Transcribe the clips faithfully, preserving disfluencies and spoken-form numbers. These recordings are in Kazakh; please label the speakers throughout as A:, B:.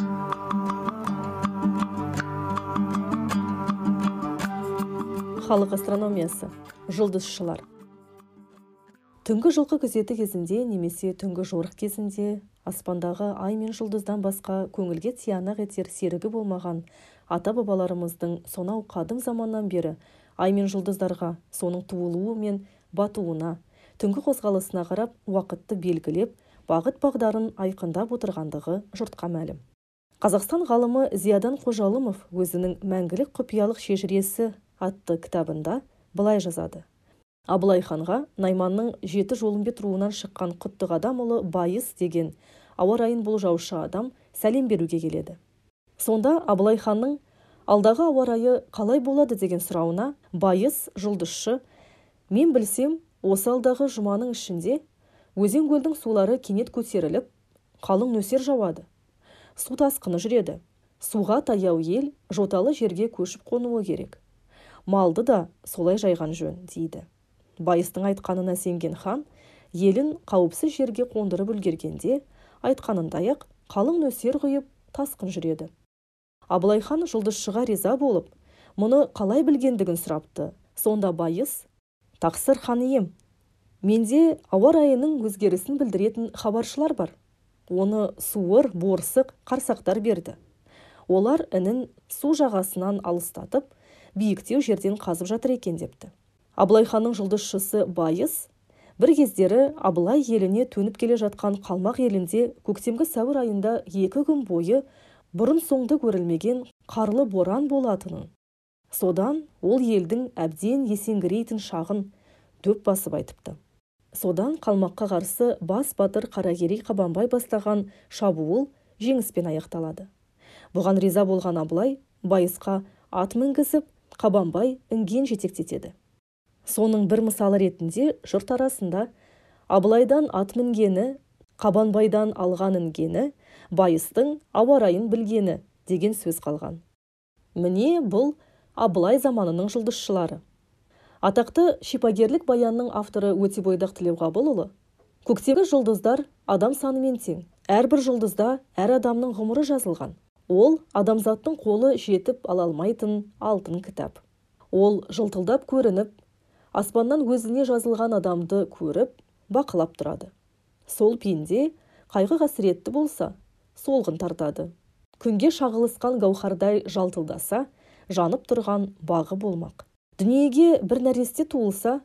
A: Халық астрономиясы. Жұлдызшылар. Түнгі жылқы күзеті кезінде немесе түнгі жорық кезінде аспандағы ай мен жұлдыздан басқа көңілге тиянақ етер серігі болмаған ата-бабаларымыздың сонау қадым заманнан бері ай мен жұлдыздарға, соның туылуы мен батуына, түнгі қозғалысына қарап уақытты белгілеп, бағыт-бағдарын айқындап отырғандығы жұртқа мәлім. Қазақстан ғалымы Зиядан Қожалымов өзінің «Мәңгілік құпиялық шежіресі» атты кітабында былай жазады. Абылай ханға Найманның жеті жолымбет руынан шыққан Құттықадамұлы Байыс деген ауа райын болжаушы адам сәлем беруге келеді. Сонда Абылай ханның алдағы ауа райы қалай болады деген сұрауына Байыс жұлдызшы: «Мен білсем, осы алдағы жұманың ішінде өзен көлдің сулары кенет көтеріліп, қалың нөсер жауады. Су тасқыны жүреді. Суға таяу ел жоталы жерге көшіп қонуы керек. Малды да солай жайған жөн», дейді. Байыстың айтқанына сенген хан елін қауіпсіз жерге қондырып үлгергенде айтқанындай-ақ қалың нөсер құйып тасқын жүреді. Абылай хан жұлдызшыға риза болып, мұны қалай білгендігін сұрапты. Сонда Байыс: «Тақсыр хан ием, менде ауа райының өзгерісін білдіретін хабаршылар бар. Оны суыр, борсық, қарсақтар берді. Олар інін су жағасынан алыстатып, биіктеу жерден қазып жатыр екен», депті. Абылай ханның жұлдызшысы Байыс бір кездері Абылай еліне төніп келе жатқан қалмақ елінде көктемгі сәуір айында екі күн бойы бұрын соңды көрілмеген қарлы боран болатынын, содан ол елдің әбден есеңгірейтін шағын дөп басып айтыпты. Содан қалмаққа қарсы бас батыр Қаракерей Қабанбай бастаған шабуыл жеңіспен аяқталады. Бұған риза болған Абылай Байысқа ат мінгізіп, Қабанбай інген жетектетеді. Соның бір мысалы ретінде жұрт арасында Абылайдан ат мінгені, Қабанбайдан алған інгені, Байыстың ауа райын білгені деген сөз қалған. Міне бұл Абылай заманының жұлдызшылары. Атақты шипагерлік баянның авторы Өтебойдақ Тілеуғабылұлы: «Көктегі жұлдыздар адам санымен тең. Әрбір жұлдызда әр адамның ғұмыры жазылған. Ол адамзаттың қолы жетіп ала алмайтын алтын кітап. Ол жылтылдап көрініп, аспаннан өзіне жазылған адамды көріп, бақылап тұрады. Сол пенде қайғы қасіретті болса, солғын тартады. Күнге шағылысқан гауһардай жалтылдаса, жанып тұрған бағы болмақ. Дүниеге бір нәресте туылса,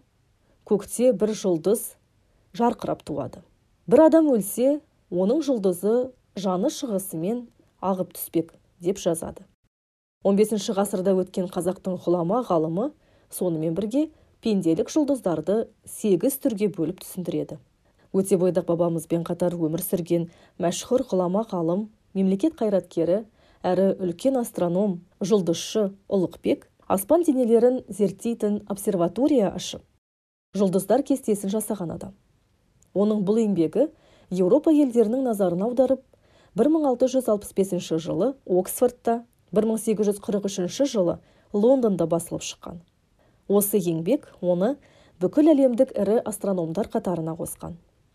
A: көкте бір жұлдыз жарқырап туады. Бір адам өлсе, оның жұлдызы жаны шығысымен ағып түспек», деп жазады. он бесінші ғасырда өткен қазақтың ғұлама ғалымы сонымен бірге пенделік жұлдыздарды сегіз түрге бөліп түсіндіреді. Өтебойдақ бабамызбен қатар өмір сүрген мәшһүр ғұлама ғалым, мемлекет қайраткері әрі үлкен астроном, жұлдызшы Ұлықбек аспан денелерін зерттейтін обсерватория ашып, жұлдыздар кестесін жасаған адам. Оның бұл еңбегі Еуропа елдерінің назарын аударып, бір мың алты жүз алпыс бесінші жылы Оксфордта, бір мың сегіз жүз қырық үшінші жылы Лондонда басылып шыққан. Осы еңбек оны бүкіл әлемдік ірі астрономдар қатарына қосқан.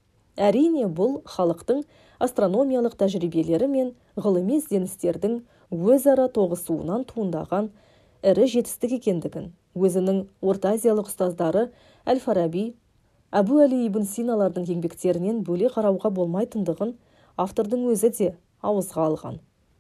A: Әрине, бұл халықтың астрономиялық тәжірибелері мен ғылыми ізденістердің өзара тоғысуынан туындаған ірі жетістік екендігін өзінің ортаазиялық ұстаздары Әл-Фараби, Әбу Әли ибн Синалардың еңбектерінен бөле қарауға болмайтындығын автордың өзі де ауызға алған.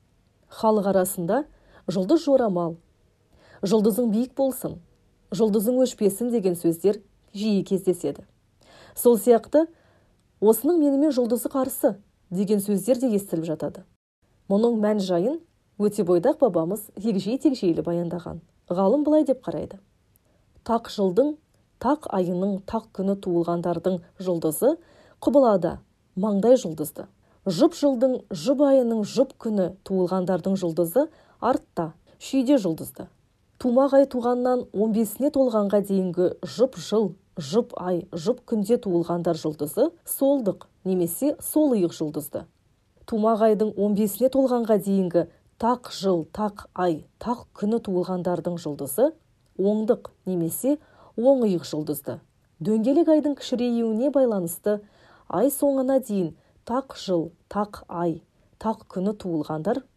A: Халық арасында жұлдыз жорамал, жұлдызың биік болсын, жұлдызың өшпесін деген сөздер жиі кездеседі. Сол сияқты осының менімен жұлдызы қарсы деген сөздер де естіліп жатады. Мұның мән жайын Өтебойдақ бабамыз егжей-тегжейлі баяндаған. Ғалым былай деп қарайды: «Тақ жылдың, тақ айының, тақ күні туылғандардың жұлдызы құбылада, маңдай жұлдызды. Жұп жылдың, жұп айының, жұп күні туылғандардың жұлдызы артта, шүйде жұлдызды. Тумақ ай туғаннан он бесіне толғанға дейінгі жұп жыл, жұп ай, жұп күнде туылғандар жұлдызы солдық немесе сол иық жұлдызды. Тумақ айдың он бесіне толғанға дейінгі тақ жыл, тақ ай, тақ күні туылғандардың жұлдызы оңдық немесе оң иық жұлдызды. Дөңгелек айдың кішірейуіне байланысты ай соңына дейін тақ жыл, тақ ай, тақ күні туылғандар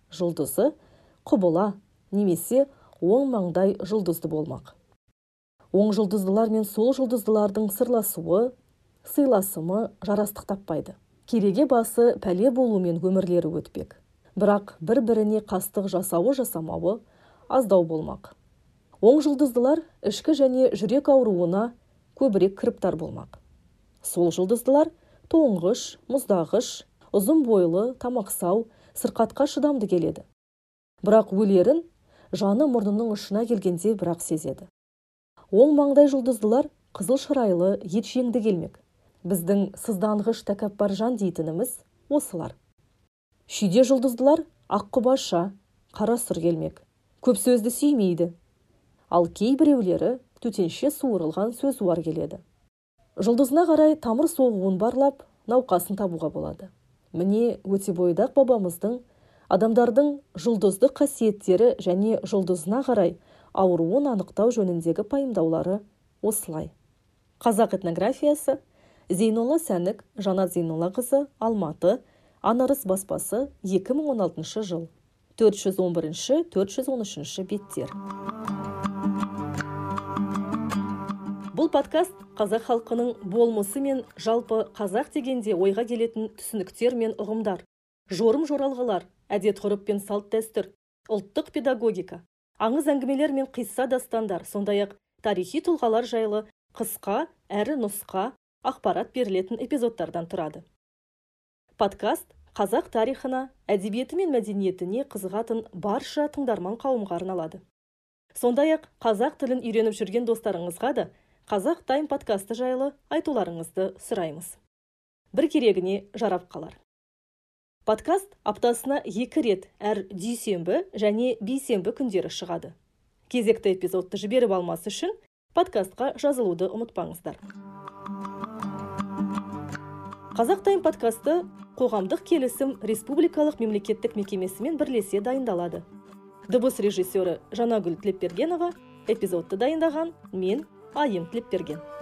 A: жұлдызы құбыла немесе оң маңдай жұлдызды болмақ. Оң жұлдыздылар мен сол жұлдыздылардың сырласуы, сыйласымы жарастық таппайды. Кереге басы пәле болумен өмірлері өтпек. Бірақ бір-біріне қастық жасауы жасамауы аздау болмақ. Оң жұлдыздылар ішкі және жүрек ауруына көбірек кіріптар болмақ. Сол жұлдыздылар тоңғыш, мұздағыш, ұзын бойлы, тамақсау, сырқатқа шыдамды келеді. Бірақ өлерін жаны мұрнының ұшына келгенде бірақ сезеді. Оң маңдай жұлдыздылар қызыл шырайлы, етжеңді келмек. Біздің сызданғыш тәкаппар жан дейтініміз осылар. Шүйде жұлдыздылар аққұбаша, қара сұр келмек. Көп сөзді сүймейді. Ал кейбіреулері төтенше суырылған сөзуар келеді. Жұлдызына қарай тамыр соғуын барлап, науқасын табуға болады. Міне өте бойдақ бабамыздың адамдардың жұлдыздық қасиеттері және жұлдызына қарай ауруын анықтау жөніндегі пайымдаулары осылай. Қазақ этнографиясы, Зейнолла Сәнік, Жанат Зейноллақызы, Алматы, Анарыс баспасы, екі мың он алтыншы жыл. төрт жүз он бірінші - төрт жүз он үшінші беттер. Бұл подкаст қазақ халқының болмысы мен жалпы қазақ дегенде ойға келетін түсініктер мен ұғымдар, жорым-жоралғылар, әдет-ғұрып пен салт-дәстүр, ұлттық педагогика, аңыз әңгімелер мен қисса дастандар, сондай-ақ тарихи тұлғалар жайлы қысқа әрі нұсқа ақпарат берілетін эпизодтардан тұрады. Подкаст қазақ тарихына, әдебиеті мен мәдениетіне қызығатын барша тыңдарман қауымға арналады. Сондай-ақ қазақ тілін үйреніп жүрген достарыңызға да Қазақ Тайм подкасты жайлы айтуларыңызды сұраймыз. Бір керегіне жарап қалар. Подкаст аптасына екі рет әр дүйсенбі және бейсенбі күндері шығады. Кезекті эпизодты жіберіп алмас үшін подкастқа жазылуды ұмытпаңыздар. Қазақ Тайм подкасты қоғамдық келісім республикалық мемлекеттік мекемесімен бірлесе дайындалады. Дыбыс режиссері Жанагүл Тілепбергенова, эпизодты дайындаған мен Айым Тілепберген.